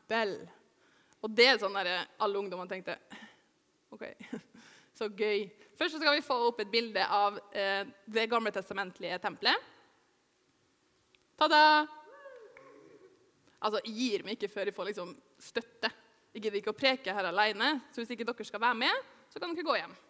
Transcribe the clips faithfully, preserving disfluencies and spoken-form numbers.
tempel. Og det er sånn der alle ungdommene tenkte, ok, så gøy. Først så skal vi få opp et bilde av eh, det gamle testamentlige tempelet. Tada! Altså, jeg gir meg ikke før jeg får liksom støtte. Jeg gidder ikke å preke her alene, så hvis ikke dere skal være med, så kan dere gå hjem.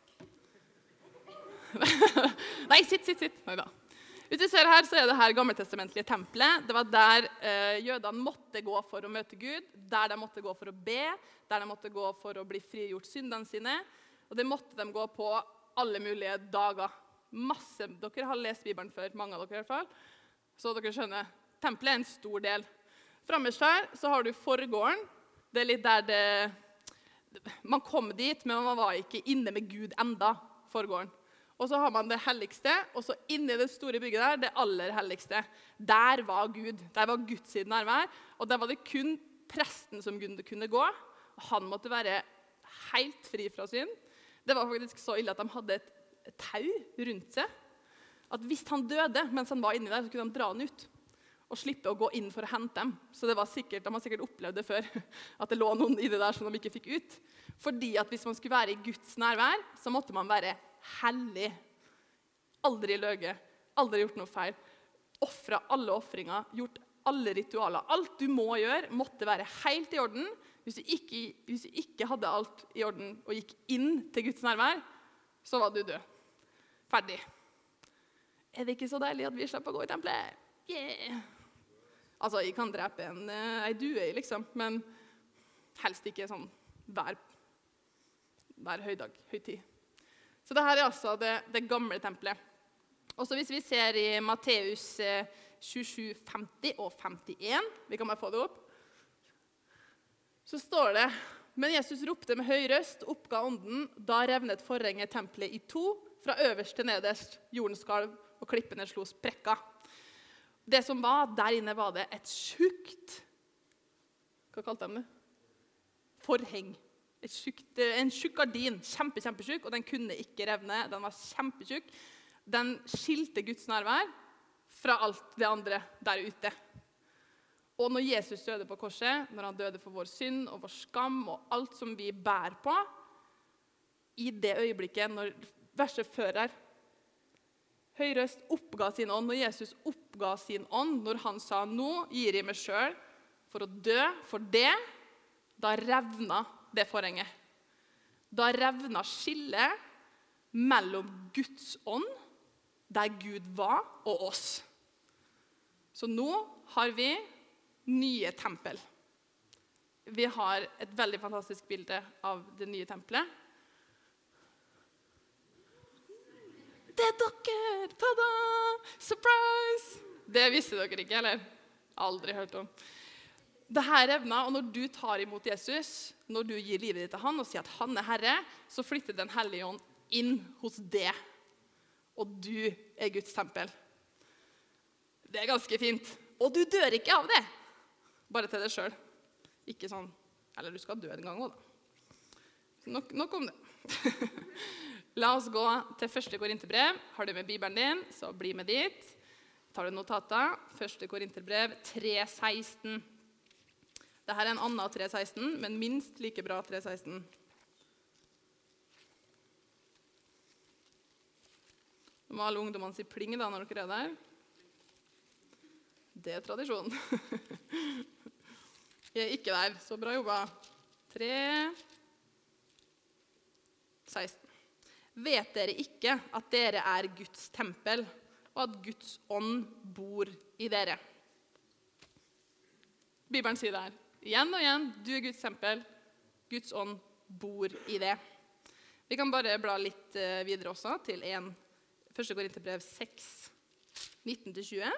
Nei, sitt, sitt, sitt. Neida. Hvis du ser her, så er det her gammeltestamentlige tempelet. Det var der eh, jødene måtte gå for å møte Gud, der de måtte gå for å be, der de måtte gå for å bli frigjort syndene sine, og det måtte de gå på alle mulige dager. Masse. Dere har lest Bibelen før, mange av dere i hvert fall, så dere skjønner, tempelet er en stor del. Fremmest her så har du forgården. Det er litt der det... Man kom dit, men man var ikke inne med Gud enda, forgården. Og så har man det helligste, og så inne i det store bygget der, det aller helligste. Der var Gud. Der var Guds nærvær, og der var det kun presten som kunne gå. Og han måtte være helt fri fra synd. Det var faktisk så ille at de hadde et, et tau rundt seg. At hvis han døde mens han var inne der, så kunne han dra han ut. Og slippe å gå inn for å hente dem. Så det var sikkert, de har sikkert opplevd det før, at det lå noen i det der som de ikke fikk ut. Fordi at hvis man skulle være i Guds nærvær, så måtte man være hellig. Aldri løge, aldri gjort noe feil. Offret alle offringer, gjort alle ritualer. Alt du må gjøre måtte være helt i orden. Hvis du ikke, hvis du ikke hadde alt i orden og gikk inn til Guds nærvær, så var du død. Ferdig. Er det ikke så deilig at vi slipper å gå i tempelet? Yeah! Altså, jeg kan drepe en, en due, liksom, men helst ikke sånn hver, hver høydag, høytid. Så dette er altså det, det gamle tempelet. Også hvis vi ser i Matteus tjuesju, femti og femtien, vi kan bare få det opp, så står det, men Jesus ropte med høy røst, oppga ånden, da revnet forhenget tempelet i to, fra øverst til nederst, jorden skalv, og klippene slo sprekker. Det som var, der inne var det et tjukt, hva kalte de det? Forheng. Et tjukt, en tjukk gardin, kjempe, kjempetjukk, og den kunne ikke revne, den var kjempetjukk. Den skilte Guds nærvær fra alt det andre der ute. Og når Jesus døde på korset, når han døde for vår synd og vår skam og alt som vi bærer på, i det øyeblikket, når verset før her, høy røst oppga sin ånd, når Jesus oppga sin ånd, når han sa, nå gir jeg meg selv for å dø for det, da revna det forhenget. Da revna skillet mellom Guds ånd, der Gud var, og oss. Så nå har vi nye tempel. Vi har et veldig fantastisk bilde av det nye tempelet. Det er dere! Tada! Surprise! Det visste dere ikke, eller? Aldri hørt om. Dette revna, og når du tar imot Jesus, når du gir livet ditt til han og sier at han er Herre, så flytter den hellige ånd inn hos det. Og du er Guds tempel. Det er ganske fint. Og du dør ikke av det. Bare til deg selv. Ikke sånn, eller du skal dø en gang også da. Nok, nok om det. La oss gå til første Korinterbrev. Har du med Bibelen din, så bli med dit. Tar du notater. Første Korinterbrev tre seksten. Dette er en annen tre seksten, men minst like bra tre seksten. Nå må alle ungdommene si pling da når dere er der. Det er tradisjon. Jeg er ikke der, så bra jobba. tre seksten. Vet dere ikke at dere er Guds tempel, og at Guds ånd bor i dere? Bibelen sier det her. Igjen og igjen, du er Guds tempel, Guds ånd bor i det. Vi kan bare bla litt videre også til en første Korinterbrev seks, nitten til tjue.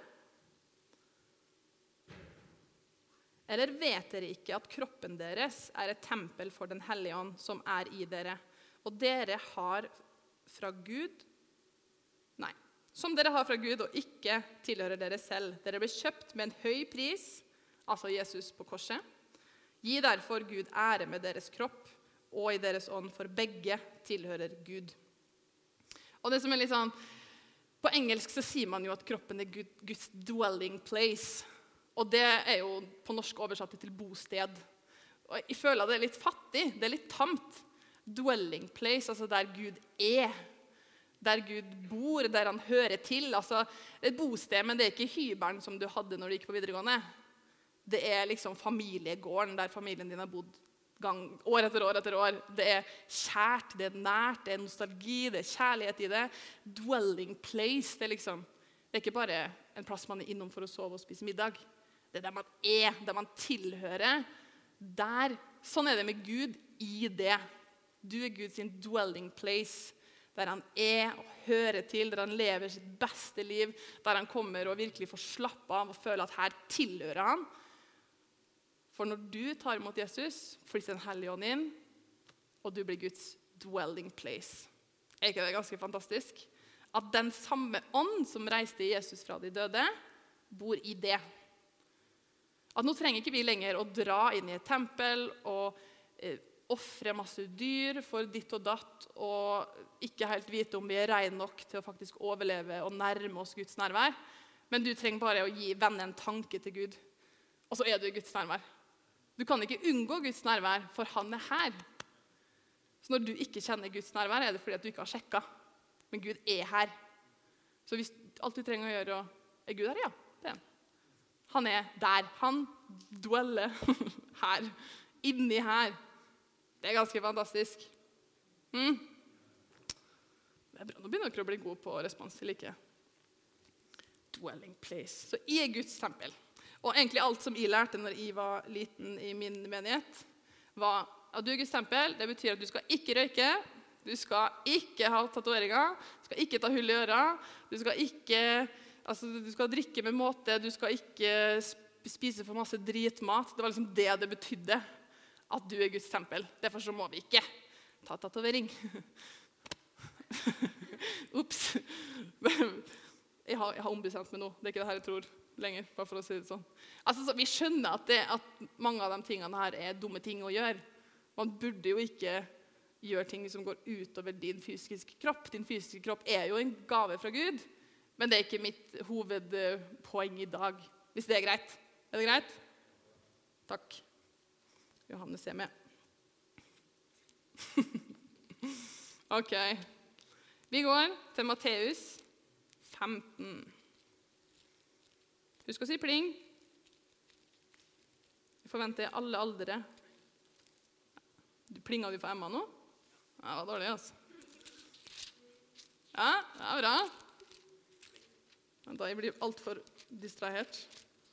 Eller vet dere ikke at kroppen deres er et tempel for den hellige ånd som er i dere, og dere har fra Gud, nei, som dere har fra Gud og ikke tilhører dere selv. Dere ble kjøpt med en høy pris, altså Jesus på korset. Gi derfor Gud ære med deres kropp og i deres ånd, for begge tilhører Gud. Og det som er litt sånn, på engelsk så sier man jo at kroppen er Guds dwelling place, og det er jo på norsk oversatt til bosted. Og jeg føler at det er litt fattig, det er litt tamt. Dwelling place, altså der Gud er. Der Gud bor, der han hører til. Altså et bosted, men det er ikke hybelen som du hadde når du gikk på videregående. Det er liksom familiegården der familien din har bodd gang, år etter år etter år. Det er kjært, det er nært, det er nostalgi, det er kjærlighet i det. Dwelling place, det er liksom, det er ikke bare en plass man er innom for å sove og spise middag. Det er der man er, der man tilhører. Der, sånn er det med Gud i det. Du er Guds dwelling place, der han er og hører til, der han lever sitt beste liv, der han kommer og virkelig får slappe av og føle at her tilhører han. For når du tar imot Jesus, flytter den hellige ånd inn, og du blir Guds dwelling place. Er ikke det ganske fantastisk? At den samme ånd som reiste Jesus fra de døde, bor i det. At nå trenger ikke vi lenger å dra inn i et tempel og eh, offre masse dyr for ditt og datt, og ikke helt vite om vi er reine nok til å faktisk overleve og nærme oss Guds nærvær. Men du trenger bare å gi vennen en tanke til Gud, og så er du i Guds nærvær. Du kan ikke unngå Guds nærvær, for han er her. Så når du ikke kjenner Guds nærvær, er det fordi at du ikke har sjekket. Men Gud er her. Så hvis alt du trenger å gjøre, er Gud her, ja, det er han. Han er der. Han dweller her. Inni her. Det er ganske fantastisk. Mm. Det er bra. Nå begynner dere å bli gode på respons til ikke. Dwelling place. Så i Guds tempel. Og egentlig alt som jeg lærte når jeg var liten i min menighet, var at du er Guds tempel. Det betyr at du skal ikke røyke, du skal ikke ha tatoveringer, du skal ikke ta hull i øra, du skal ikke, altså du skal drikke med måte, du skal ikke spise for masse dritmat. Det var liksom det det betydde, at du er Guds tempel. Derfor så må vi ikke ta tatovering. Ups. Jeg har, jeg har ombestemt meg nå, det er ikke det her jeg tror lenger, bare for å si det sånn. Altså, så vi skjønner at, det, at mange av de tingene her er dumme ting å gjøre. Man burde jo ikke gjøre ting som går utover din fysiske kropp. Din fysiske kropp er jo en gave fra Gud, men det er ikke mitt hovedpoeng i dag. Hvis det er greit. Er det greit? Takk. Johannes er med. Ok. Vi går til Matteus femten. Husk å si pling. Vi forventer alle aldre. Du plinga du for Emma nå? Ja, det var dårlig, altså. Ja, det er bra. Da jeg blir alt for distrahert.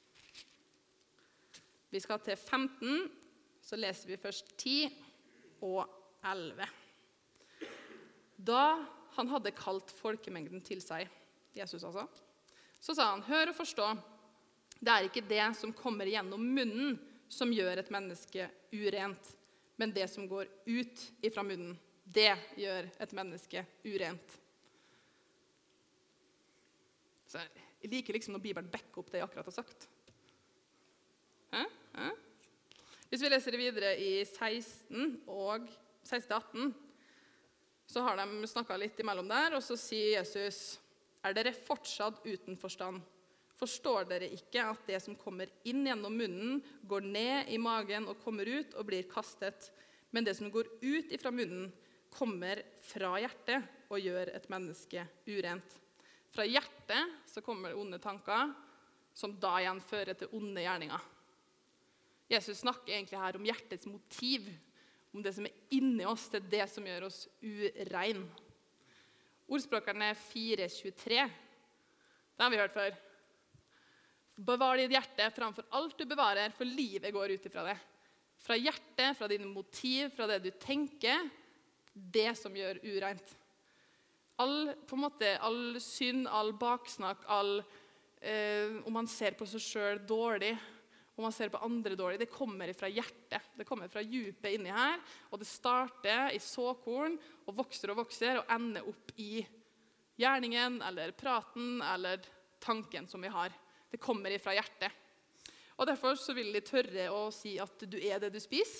Vi skal til femten, så leser vi først ti og elleve. Da han hadde kalt folkemengden til seg, Jesus altså, så sa han, hør og forstå, det er ikke det som kommer gjennom munnen som gjør et menneske urent, men det som går ut ifra munnen, det gjør et menneske urent. Så jeg liker liksom når Bibelen backer opp det jeg akkurat har sagt. Hæ? Hæ? Hvis vi leser det videre i seksten og seksten til atten, så har de snakket litt imellom der, og så sier Jesus, er dere fortsatt uten forstand? Forstår dere ikke at det som kommer inn gjennom munnen, går ned i magen og kommer ut og blir kastet, men det som går ut ifra munnen, kommer fra hjertet og gjør et menneske urent. Fra hjertet så kommer onde tanker, som da igjen fører til onde gjerninger. Jesus snakker egentlig her om hjertets motiv, om det som er inni oss, det er det som gjør oss urein. Ordspråkerne fire tjuetre, det har vi hørt før. Bevar ditt hjerte framfor alt du bevarer, for livet går ut ifra det. Fra hjertet, fra dine motiv, fra det du tenker, det som gjør ureint. All, på en måte, all synd, all baksnakk, all, eh, om man ser på seg selv dårlig, om man ser på andre dårlig, det kommer fra hjertet. Det kommer fra djupet inni her, og det starter i såkorn, og vokser og vokser, og ender opp i gjerningen, eller praten, eller tanken som vi har. Det kommer fra hjertet. Og derfor så vil de tørre å si at du er det du spiser.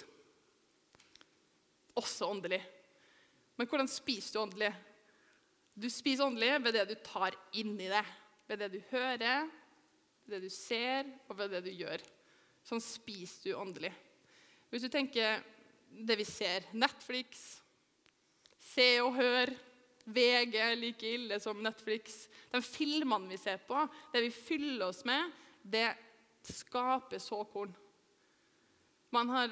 Også åndelig. Men hvordan spiser du åndelig? Du spiser åndelig ved det du tar inn i det. Ved det du hører, ved det du ser, og ved det du gjør. Sånn spiser du åndelig. Hvis du tenker det vi ser, Netflix, Se og Hør, V G er like ille som Netflix. De filmene vi ser på, det vi fyller oss med, det skaper såkorn. Man har,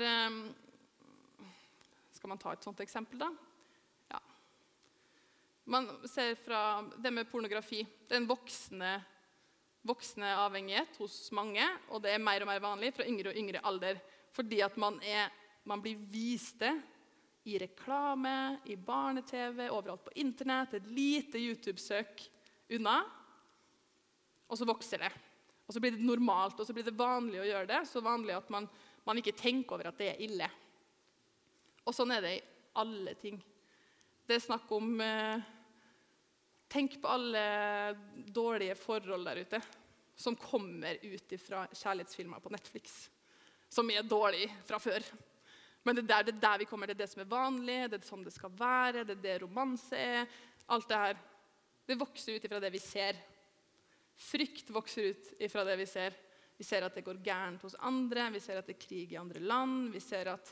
skal man ta et sånt eksempel da? Ja. Man ser fra det med pornografi. Det er en voksende, voksende avhengighet hos mange, og det er mer og mer vanlig fra yngre og yngre alder, fordi at man, er, man blir vist det i reklame, i barne-tv, overalt på internett, et lite YouTube-søk unna, og så vokser det. Og så blir det normalt, og så blir det vanlig å gjøre det, så vanlig at man, man ikke tenker over at det er ille. Og sånn er det i alle ting. Det er snakk om, eh, tenk på alle dårlige forhold der ute, som kommer ut fra kjærlighetsfilmer på Netflix, som er dårlige fra før. Men det er, der, det er der vi kommer, det er det som er vanlig, det er sånn det skal være, det er det romanse er, alt det her. Det vokser ut fra det vi ser. Frykt vokser ut fra det vi ser. Vi ser at det går gærent hos andre, vi ser at det er krig i andre land, vi ser at,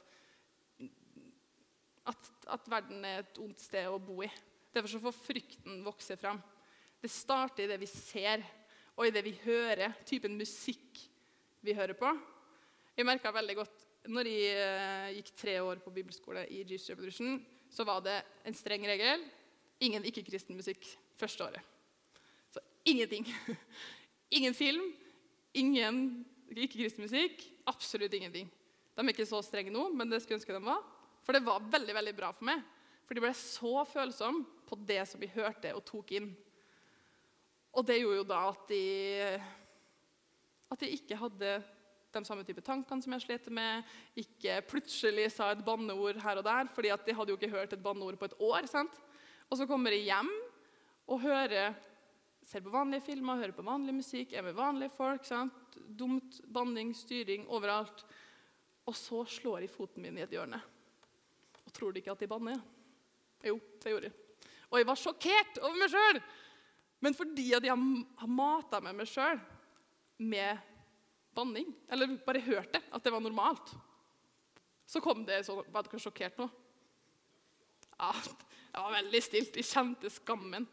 at, at verden er et ondt sted å bo i. Derfor så får frykten vokse frem. Det starter i det vi ser, og i det vi hører, typen musikk vi hører på. Jeg merket veldig godt, når jeg uh, gikk tre år på bibelskole i Jesus Revolution, så var det en streng regel. Ingen ikke-kristen musikk første året. Så ingenting. Ingen film, ingen ikke-kristen musikk, absolutt ingenting. De er ikke så strenge nå, men det skulle jeg ønske de var. For det var veldig, veldig bra for meg. For de ble så følsom på det som vi hørte og tok inn. Og det gjorde jo da at de, at de ikke hadde de samme type tankene som jeg slet med, ikke plutselig sa et banneord her og der, fordi at de hadde jo ikke hørt et banneord på et år, sant? Og så kommer de hjem og hører, ser på vanlige filmer, hører på vanlig musikk, er med vanlige folk, sant? Dumt, banning, styring, overalt. Og så slår de foten min i et hjørne. Og tror de ikke at de banner? Jo, det gjorde jeg. Og jeg var sjokkert over meg selv. Men fordi at jeg har matet med meg selv med banning, eller bare hørte at det var normalt, så kom det sånn, var dere sjokkert nå? Ja, det var veldig stilt, jeg kjente skammen.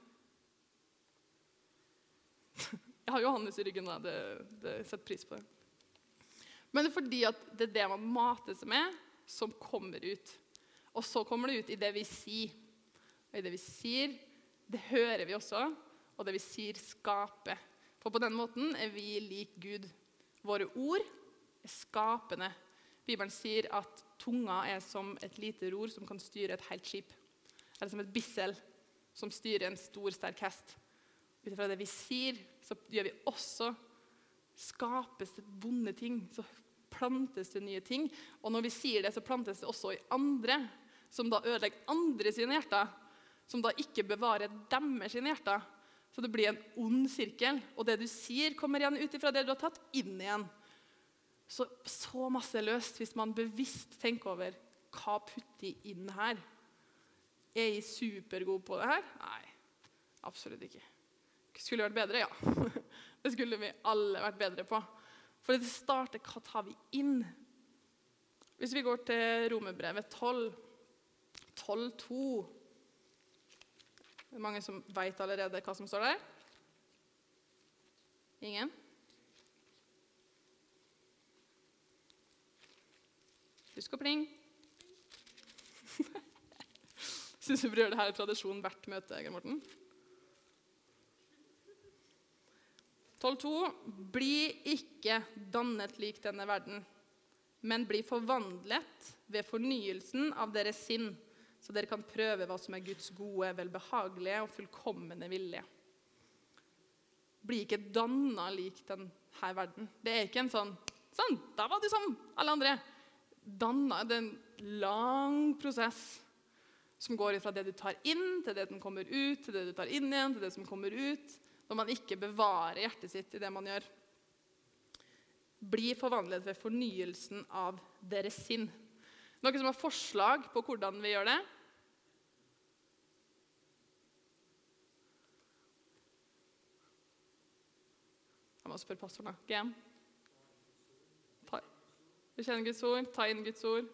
Jeg har Johannes i ryggen da, det, det setter pris på det. Men det er fordi at det er det man mater seg med, som kommer ut. Og så kommer det ut i det vi sier. Og i det vi sier, det hører vi også, og det vi sier skaper. For på den måten er vi lik Gud. Våre ord er skapende. Bibelen sier at tunga er som et lite ror som kan styre et helt skip. Eller som et bissel som styrer en stor, sterk hest. Utifra det vi sier, så gjør vi også, skapes det vonde ting, så plantes det nye ting. Og når vi sier det, så plantes det også i andre, som da ødelegger andre sine hjerter, som da ikke bevarer deres sine hjerter. Så det blir en ond sirkel, og det du sier kommer igjen ut ifra det du har tatt inn igjen. Så, så masse løst hvis man bevisst tenker over hva putter jeg inn her. Er jeg supergod på det her? Nei, absolutt ikke. Skulle det vært bedre? Ja. Det skulle vi alle vært bedre på. For det starter, hva tar vi inn? Hvis vi går til Romerbrevet tolv, tolv to, det er mange som vet allerede hva som står der. Ingen? Husk å pling. Synes vi bør gjøre det her i tradisjon hvert møte, Egil Morten. tolv to. Bli ikke dannet lik denne verden, men bli forvandlet ved fornyelsen av deres sinn, så dere kan prøve hva som er Guds gode, velbehagelige og fullkommende vilje. Bli ikke dannet lik denne verden. Det er ikke en sånn, sånn, da var du som alle andre. Dannet, det er en lang prosess som går fra det du tar inn, til det som kommer ut, til det du tar inn igjen, til det som kommer ut, når man ikke bevarer hjertet sitt i det man gjør. Bli forvandlet ved fornyelsen av deres sinn. Noen som har forslag på hvordan vi gjør det? Jeg må spørre pastoren da. G M? Ta. Bekjenn Guds ord, ta inn Guds ord.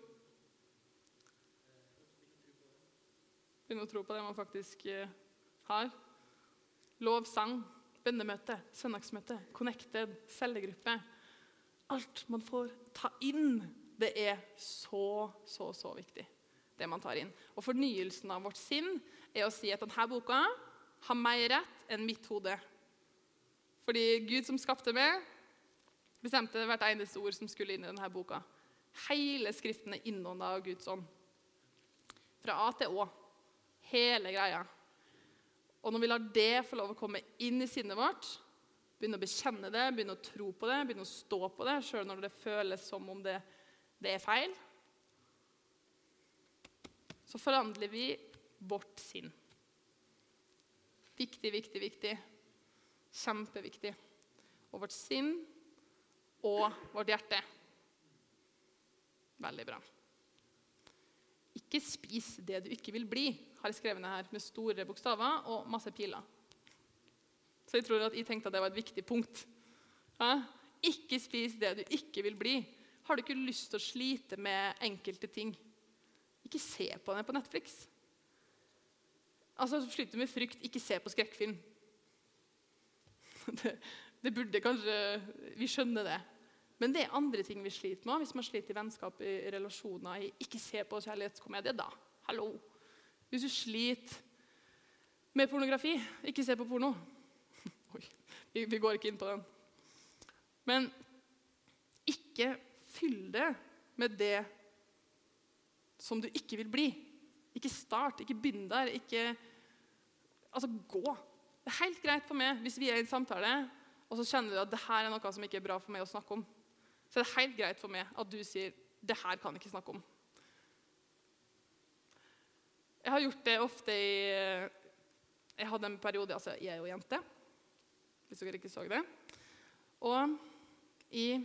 Begynne å tro på det man faktisk eh, har. Lov, sang, bønnemøte, søndagsmøte, connected, cellegruppe. Alt man får ta inn, det er så, så, så viktig. Det man tar inn. Og fornyelsen av vårt sinn er å si at denne boka har mer rett enn mitt hode. Fordi Gud som skapte meg, bestemte hvert eneste ord som skulle inn i denne boka. Hele skriften er innåndet av Guds ånd. Fra A til Å. Hele greia. Og når vi lar det få lov å komme inn i sinnet vårt, begynne å bekjenne det, begynne å tro på det, begynne å stå på det, selv når det føles som om det, det er feil, så forandrer vi vårt sinn. Viktig, viktig, viktig. Kjempeviktig. Og vårt sinn og vårt hjerte. Veldig bra. Ikke spis det du ikke vil bli, har jeg skrevet ned her med store bokstaver og masse piler. Så jeg tror at jeg tenkte at det var et viktig punkt. Ja? Ikke spis det du ikke vil bli. Har du ikke lyst til å slite med enkelte ting? Ikke se på det på Netflix. Altså, sliter du med frykt, ikke se på skrekkfilm. Det, det burde kanskje, vi skjønner det. Men det er andre ting vi sliter med. Hvis man sliter i vennskap, i relasjoner, ikke se på kjærlighetskomedie, da. Hallo. Hvis du sliter med pornografi, ikke se på porno. Oi, vi, vi går ikke inn på den. Men ikke fyll det med det som du ikke vil bli. Ikke start, ikke begynn der, ikke... Altså, gå. Det er helt greit for meg hvis vi er i en samtale, og så kjenner du at det her er noe som ikke er bra for meg å snakke om. Så det er helt greit for meg at du sier, det her kan jeg ikke snakke om. Jeg har gjort det ofte i... Jeg hadde en periode, altså jeg er jo jente, hvis dere ikke så det. Og jeg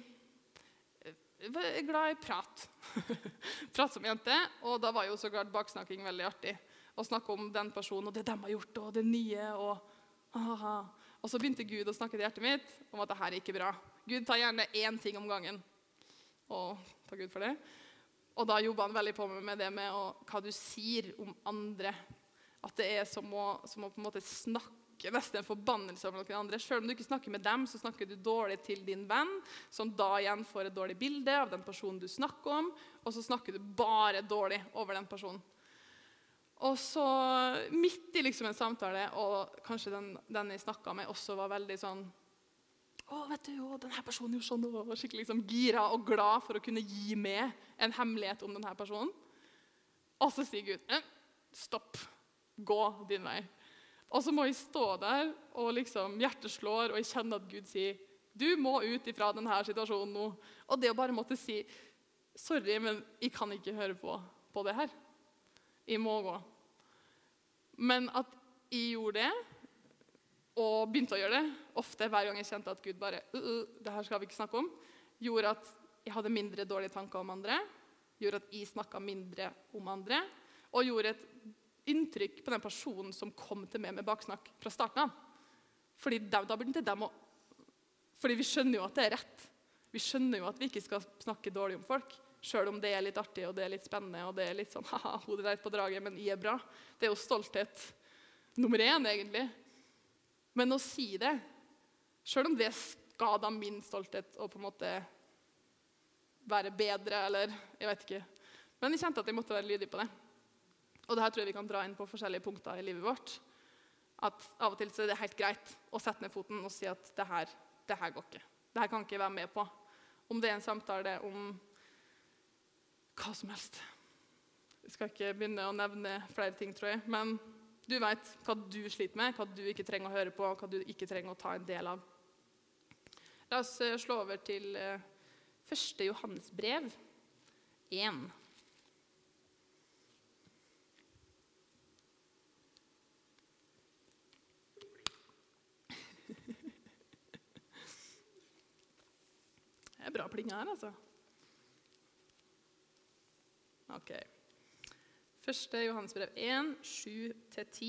er glad i prat. Prat som jente, og da var jo så klart baksnakking veldig artig. Å snakke om den personen, og det de har gjort, og det nye, og... Aha. Og så begynte Gud å snakke til hjertet mitt om at det her er ikke bra. Gud tar gjerne én ting om gangen. Og takk Gud for det. Og da jobbet han veldig på med det med å, hva du sier om andre. At det er som å, som å på en måte snakke nesten en forbannelse om noen andre. Selv om du ikke snakker med dem, så snakker du dårlig til din venn, som da igjen får et dårlig bilde av den personen du snakker om, og så snakker du bare dårlig over den personen. Og så midt i liksom en samtale, og kanskje den, den jeg snakket med også var veldig sånn, å, vet du jo, denne personen gjorde sånn, og var skikkelig liksom gira og glad for å kunne gi meg en hemmelighet om denne personen. Og så sier Gud, eh, stopp, gå din vei. Og så må jeg stå der, og liksom hjertet slår, og jeg kjenner at Gud sier, du må ut ifra denne situasjonen nå. Og det å bare måtte si, sorry, men jeg kan ikke høre på, på det her. Jeg må gå. Men at jeg gjorde det, og begynte å gjøre det, ofte hver gang jeg kjente at Gud bare, uh, uh, det her skal vi ikke snakke om, gjorde at jeg hadde mindre dårlige tanker om andre, gjorde at jeg snakket mindre om andre, og gjorde et inntrykk på den personen som kom til meg med baksnakk fra starten av. Fordi da, da begynte de å... Fordi vi skjønner jo at det er rett. Vi skjønner jo at vi ikke skal snakke dårlig om folk, selv om det er litt artig, og det er litt spennende, og det er litt sånn, haha, hodet der på draget, men jeg er bra. Det er jo stolthet nummer én, egentlig. Men å si det, selv om det skader min stolthet, og på en måte være bedre, eller jeg vet ikke. Men jeg kjente at jeg måtte være lydig på det. Og det her tror jeg vi kan dra inn på forskjellige punkter i livet vårt. At av og til så er det helt greit å sette ned foten og si at det her, det her går ikke. Det her kan ikke jeg være med på. Om det er en samtale om hva som helst. Jeg skal ikke begynne å nevne flere ting, tror jeg. Men du vet hva du sliter med, hva du ikke trenger å høre på, hva du ikke trenger å ta en del av. La oss slå over til første Johannes brev, én. Det er bra pling her, altså. Ok. Første Johannes brev én, sju til ti.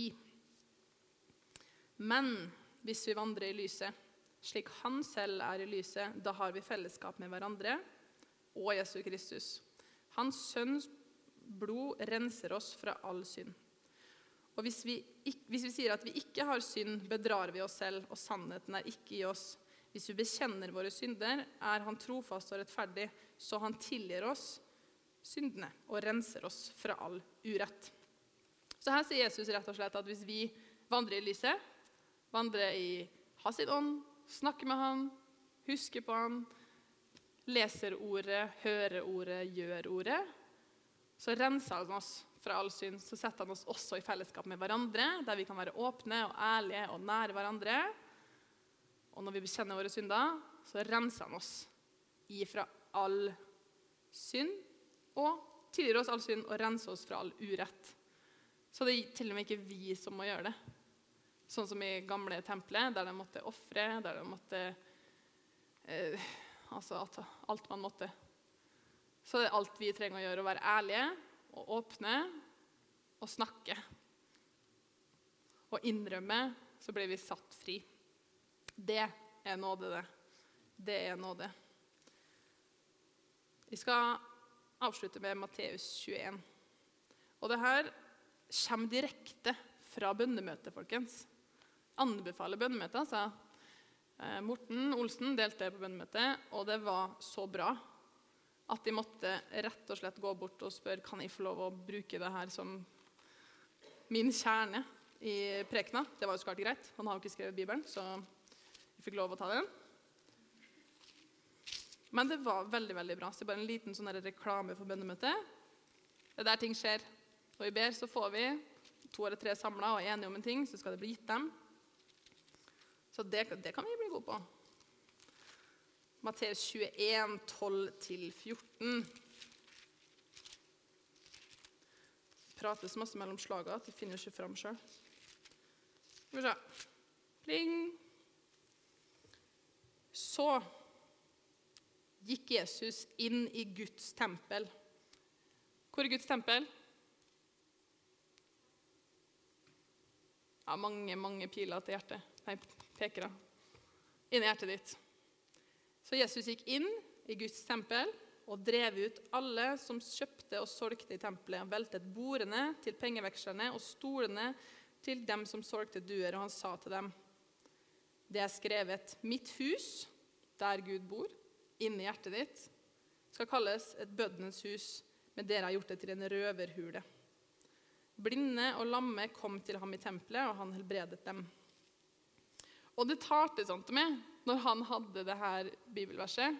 Men hvis vi vandrer i lyset, slik han selv er i lyset, da har vi fellesskap med hverandre, og Jesu Kristus. Hans sønns blod renser oss fra all synd. Og hvis vi, hvis vi sier at vi ikke har synd, bedrar vi oss selv, og sannheten er ikke i oss. Hvis vi bekjenner våre synder, er han trofast og rettferdig, så han tilgir oss syndene og renser oss fra all urett. Så her sier Jesus rett og slett at hvis vi vandrer i lyset, vandrer i hans ånd, snakker med han, husker på han, leser ordet, hører ordet, gjør ordet, så renser han oss fra all synd, så setter han oss også i fellesskap med hverandre, der vi kan være åpne og ærlige og nære hverandre. Og når vi bekjenner våre synder, så renser han oss ifra all synd, og tilgir oss all synd og renser oss fra all urett. Så det er til og med ikke vi som må gjøre det. Sånn som i gamle tempelet, der de måtte offre, der de måtte, eh, altså alt, alt man måtte. Så det er alt vi trenger å gjøre, å være ærlige, og åpne, og snakke. Og innrømme, så blir vi satt fri. Det er nåde, det. Det er nåde. Vi skal avslutte med Matteus tjueen. Og det her kommer direkte fra bønnemøtet, folkens. Anbefaler bønnemøtet, sa Morten Olsen delte på bønnemøtet, og det var så bra at de måtte rett og slett gå bort og spørre, kan jeg få lov å bruke det her som min kjerne i prekena? Det var jo så klart greit. Han har jo ikke skrevet Bibelen, så jeg fikk lov å ta den. Men det var veldig, veldig bra. Så det er bare en liten sånn der reklame for bønnemøtet. Det er der ting skjer. Når vi ber, så får vi to eller tre samlet og er enige om en ting, så skal det bli gitt dem. Så det, det kan vi bli gode på. Matteus tjueen, tolv til fjorten. Det prates masse mellom slaget, at de finner ikke frem selv. Skal vi se. Pling. Så gikk Jesus inn i Guds tempel. Hvor er Guds tempel? Ja, mange, mange piler til hjertet. Nei, pekere. Inn i hjertet ditt. Så Jesus gikk inn i Guds tempel og drev ut alle som kjøpte og solgte i tempelet. Han veltet bordene til pengevekslerne og stolene til dem som solgte duer, og han sa til dem, det er skrevet, mitt hus, der Gud bor, inne i hjertet ditt, skal kalles et bøddenes hus, men dere har gjort det til en røverhule. Blinde og lamme kom til ham i tempelet, og han helbredet dem. Og det talte sånn til meg, når han hadde det her bibelverset.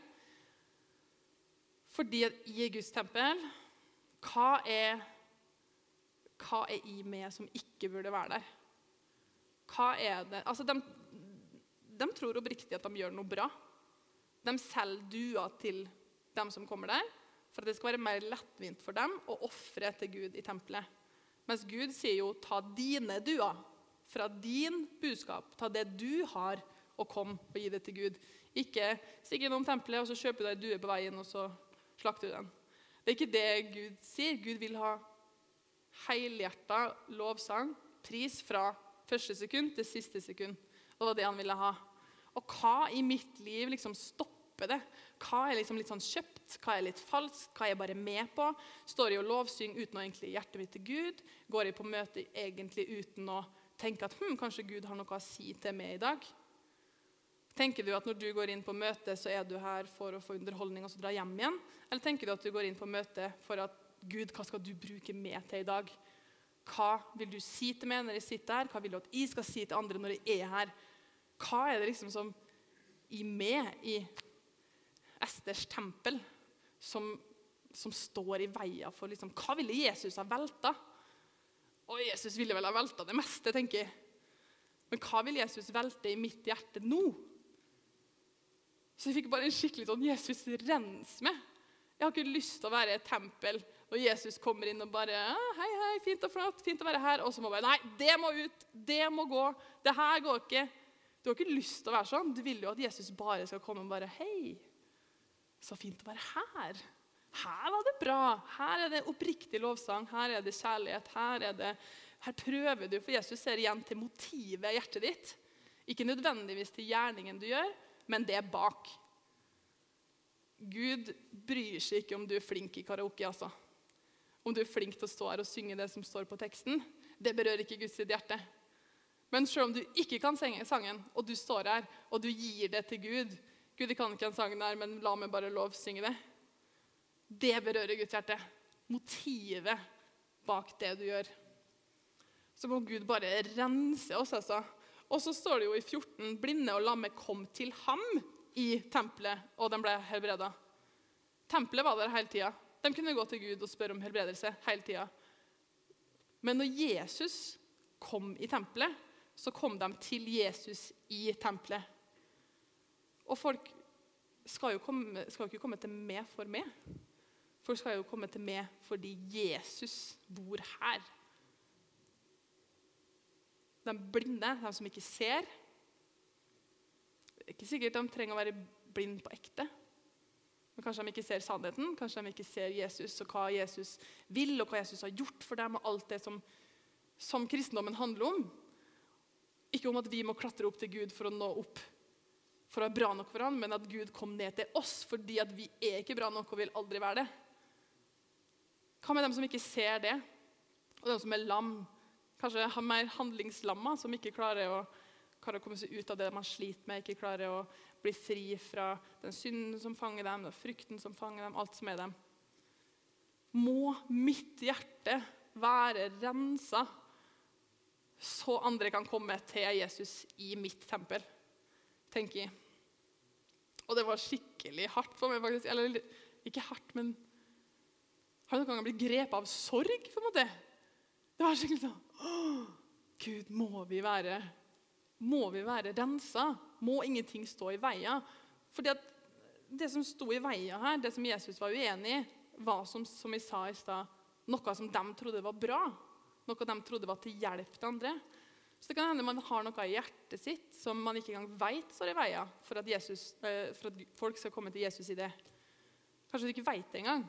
Fordi at i Guds tempel, hva er, hva er i meg som ikke burde være der? Hva er det? Altså, de, de tror oppriktig at de gjør noe bra. De selger dua til dem som kommer der, for at det skal være mer lettvint for dem å offre til Gud i tempelet. Mens Gud sier jo, ta dine dua fra din budskap, ta det du har, og kom og gi det til Gud. Ikke stikk innom tempelet, og så kjøper du deg due på veien, og så slakter du den. Det er ikke det Gud sier. Gud vil ha helhjertet lovsang, pris fra første sekund til siste sekund. Det var det han ville ha. Og hva i mitt liv liksom stopper det? Hva er liksom litt sånn kjøpt? Hva er litt falskt? Hva er jeg bare med på? Står jeg og lovsyng uten å egentlig hjertet mitt til Gud? Går jeg på møte egentlig uten å tenke at hm, kanskje Gud har noe å si til meg i dag? Tenker du at når du går inn på møte, så er du her for å få underholdning og så dra hjem igjen? Eller tenker du at du går inn på møte for at Gud, hva skal du bruke meg til i dag? Hva vil du si til meg når jeg sitter her? Hva vil du at jeg skal si til andre når jeg er her? Hva er det liksom som i meg, i Esters tempel, som, som står i veien for liksom, hva ville Jesus ha velta? Og Jesus ville vel ha velta det meste, tenker jeg. Men hva vil Jesus velte i mitt hjerte nå? Så jeg fikk bare en skikkelig sånn, Jesus rens meg. Jeg har ikke lyst til å være i et tempel, og Jesus kommer inn og bare, hei, hei, fint og flott, fint å være her. Og så må jeg bare, nei, det må ut, det må gå, det her går ikke. Du har ikke lyst til å være sånn. Du vil jo at Jesus bare skal komme og bare, hei, så fint å være her. Her var det bra. Her er det oppriktig lovsang. Her er det kjærlighet. Her, er det, her prøver du, for Jesus ser igjen til motivet i hjertet ditt. Ikke nødvendigvis til gjerningen du gjør, men det er bak. Gud bryr seg ikke om du er flink i karaoke, altså. Om du er flink til å stå her og synge det som står på teksten. Det berører ikke Guds hjerte. Men selv om du ikke kan synge sangen, og du står her, og du gir det til Gud, Gud, jeg kan ikke en sang der, men la meg bare lov synge det. Det berører Guds hjerte. Motivet bak det du gjør. Så må Gud bare rense oss, altså. Og så står det jo i fjorten, blinde og lamme kom til ham i tempelet, og de ble helbredet. Tempelet var der hele tiden. De kunne gå til Gud og spørre om helbredelse hele tiden. Men når Jesus kom i tempelet, så kom de til Jesus i tempelet. Og folk skal jo, komme, skal jo ikke komme til meg for meg. Folk skal jo komme til meg fordi Jesus bor her. De blinde, de som ikke ser. Det er ikke sikkert de trenger å være blind på ekte. Men kanskje de ikke ser sannheten, kanskje de ikke ser Jesus og hva Jesus vil, og hva Jesus har gjort for dem, og alt det som, som kristendommen handler om. Ikke om at vi må klatre opp til Gud for å nå opp, for å være bra nok for han, men at Gud kom ned til oss, fordi at vi er ikke bra nok og vil aldri være det. Hva med dem som ikke ser det? Og dem som er lam? Kanskje har mer handlingslamma, som ikke klarer å, klarer å komme seg ut av det man sliter med, ikke klarer å bli fri fra den synden som fanger dem, den frykten som fanger dem, alt som er dem. Må mitt hjerte være renset, så andre kan komme til Jesus i mitt tempel, tenker jeg. Og det var skikkelig hardt for meg, faktisk. Eller ikke hardt, men har du noen gang blitt grepet av sorg, på en måte? Det var skikkelig sånn, åh, Gud, må vi være, må vi være renset? Må ingenting stå i veien? Fordi at det som stod i veien her, det som Jesus var uenig i, var som, som jeg sa i sted, noe som de trodde var bra, noe de trodde var til hjelp til andre. Så det kan hende man har noe i hjertet sitt som man ikke engang vet står i veien for at, Jesus, for at folk skal komme til Jesus i det. Kanskje du ikke vet det engang.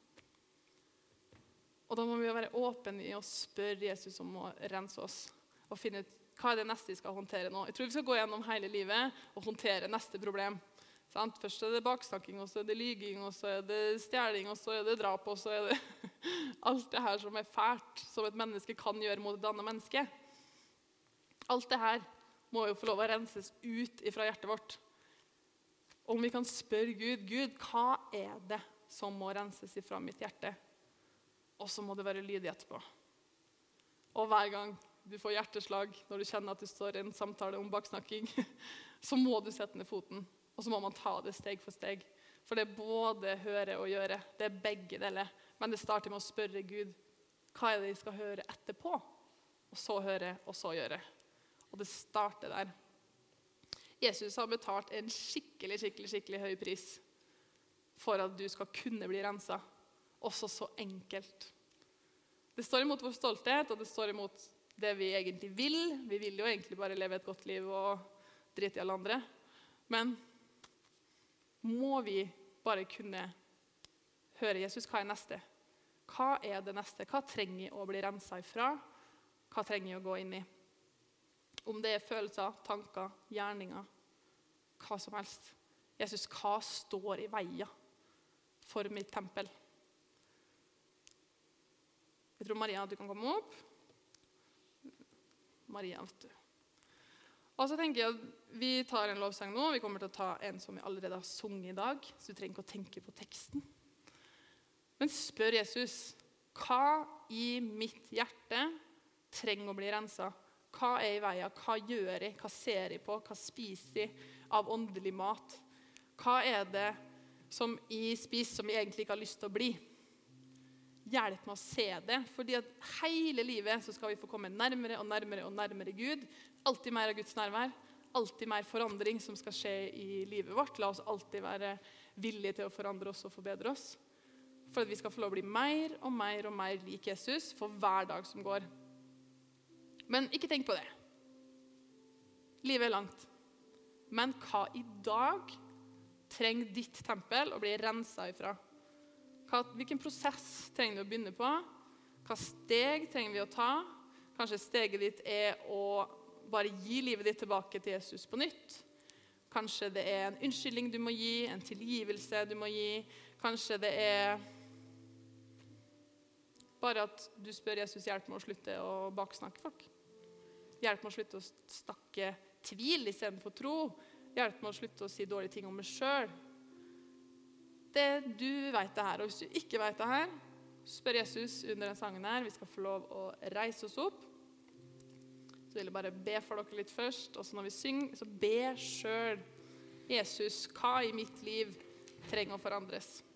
Og da må vi være åpne i å spørre Jesus om å rense oss og finne ut hva er det neste vi skal håndtere nå. Jeg tror vi skal gå gjennom hele livet og håndtere neste problem. Sant? Først er det baksnakking, og så er det lyging, og så er det stjeling, og så er det drap, og så er det alt det her som er fælt, som et menneske kan gjøre mot et annet menneske. Alt det her må jo få lov å renses ut fra hjertet vårt. Om vi kan spørre Gud, Gud, hva er det som må renses fra mitt hjerte? Og så må det være lydig etterpå. Og hver gang du får hjerteslag, når du kjenner at du står i en samtale om baksnakking, så må du sette ned foten. Og så må man ta det steg for steg. For det er både høre og gjøre. Det er begge deler. Men det starter med å spørre Gud, hva er det jeg skal høre etterpå? Og så høre, og så gjøre. Og det starter der. Jesus har betalt en skikkelig, skikkelig, skikkelig høy pris for at du skal kunne bli renset. Også så enkelt. Det står imot vår stolthet, og det står imot det vi egentlig vil. Vi vil jo egentlig bare leve et godt liv og drite i alle andre. Men må vi bare kunne høre Jesus, hva er neste? Hva er det neste? Hva trenger jeg å bli renset ifra? Hva trenger jeg å gå inn i? Om det er følelser, tanker, gjerninger, hva som helst. Jesus, hva står i veien for mitt tempel? Jeg tror Maria, du kan komme opp. Maria, vet du. Og så tenker jeg at vi tar en lovsang nå. Vi kommer til å ta en som vi allerede har sunget i dag, så du trenger ikke å tenke på teksten. Men spør Jesus, hva i mitt hjerte trenger å bli renset? Hva er i veien? Hva gjør jeg? Hva ser jeg på? Hva spiser jeg av åndelig mat? Hva er det som jeg spiser som jeg egentlig ikke har lyst til å bli? Hjelp meg å se det, fordi at hele livet så skal vi få komme nærmere og nærmere og nærmere Gud. Alltid mer av Guds nærvær, alltid mer forandring som skal skje i livet vårt. La oss alltid være villige til å forandre oss og forbedre oss. For at vi skal få lov å bli mer og mer og mer lik Jesus for hver dag som går. Men ikke tenk på det. Livet er langt. Men hva i dag trenger ditt tempel å bli renset ifra? Hva, hvilken prosess trenger vi å begynne på? Hva steg trenger vi å ta? Kanskje steget ditt er å bare gi livet ditt tilbake til Jesus på nytt. Kanskje det er en unnskyldning du må gi, en tilgivelse du må gi. Kanskje det er bare at du spør Jesus hjelp med å slutte å baksnakke folk. Hjelp med å slutte å snakke tvil i stedet for tro. Hjelp med å slutte å si dårlige ting om meg selv. Det du vet det her, og hvis du ikke vet det her, spør Jesus under den sangen her. Vi skal få lov å reise oss opp. Så vil jeg bare be for dere litt først, og så når vi synger, så be selv. Jesus, hva i mitt liv trenger å forandres?